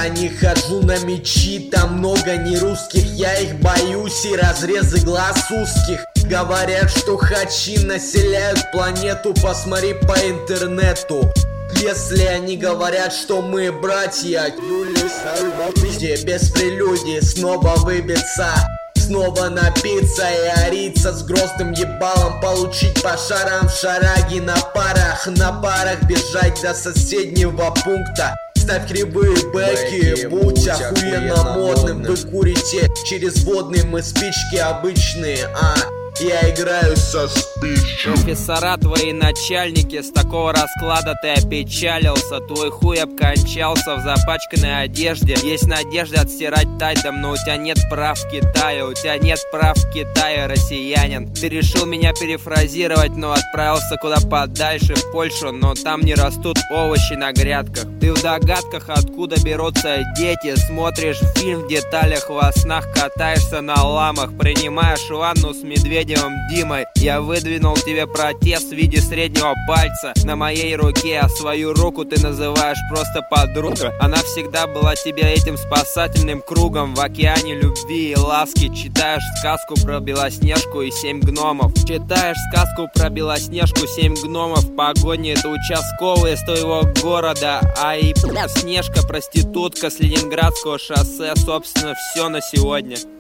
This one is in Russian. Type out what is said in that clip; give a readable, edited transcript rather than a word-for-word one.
Я не хожу на мечи, там много нерусских. Я их боюсь и разрезы глаз узких. Говорят, что хачи населяют планету, посмотри по интернету. Если они говорят, что мы братья, без прелюдий снова выбиться, снова напиться и ориться с грозным ебалом, получить по шарам в шараги на парах бежать до соседнего пункта. Ставь кривые бэки, будь охуенно модным. Вы курите через водные, мы спички обычные, я играю со спичью. Профессора твои начальники, с такого расклада ты опечалился. Твой хуй обкончался в запачканной одежде. Есть надежда отстирать тайдом, но у тебя нет прав в Китае. У тебя нет прав в Китае, россиянин. Ты решил меня перефразировать, но отправился куда подальше, в Польшу. Но там не растут овощи на грядках. Ты в догадках, откуда берутся дети. Смотришь фильм в деталях, во снах катаешься на ламах. Принимаешь ванну с медведем Димой. Я выдвинул тебе протест в виде среднего пальца на моей руке, а свою руку ты называешь просто подруга. Она всегда была тебе этим спасательным кругом в океане любви и ласки. Читаешь сказку про Белоснежку и 7 гномов. Читаешь сказку про Белоснежку, 7 гномов. В погоне это участковые с твоего города, а и Снежка проститутка с Ленинградского шоссе. Собственно, все на сегодня.